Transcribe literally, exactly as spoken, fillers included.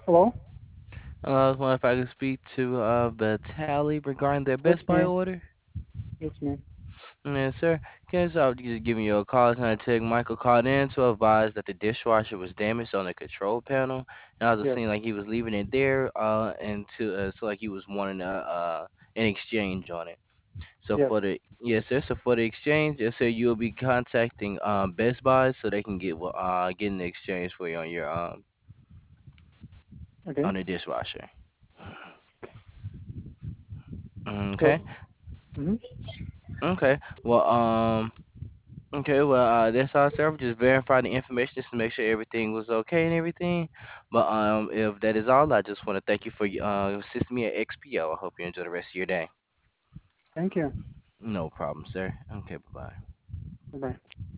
Hello? Uh, I was wondering if I could speak to uh Batali regarding their It's Best Buy me. order. It's me. Yes, sir. Okay, so I was just giving you a call. Kind of take Michael called in to advise that the dishwasher was damaged on the control panel, and I was just Yes. seeing like he was leaving it there, uh, and to uh, so like he was wanting a uh an exchange on it. So Yes. for the yes, sir. So for the exchange, yes, sir, you'll be contacting um Best Buy so they can get what uh getting the exchange for you on your um Okay. on the dishwasher. So, Okay. hmm Okay. Well, um. Okay, well, uh, that's all, sir. Just verify the information just to make sure everything was okay and everything. But um, if that is all, I just want to thank you for uh assisting me at X P O. I hope you enjoy the rest of your day. thank you. No problem, sir. Okay, bye bye. Bye-bye.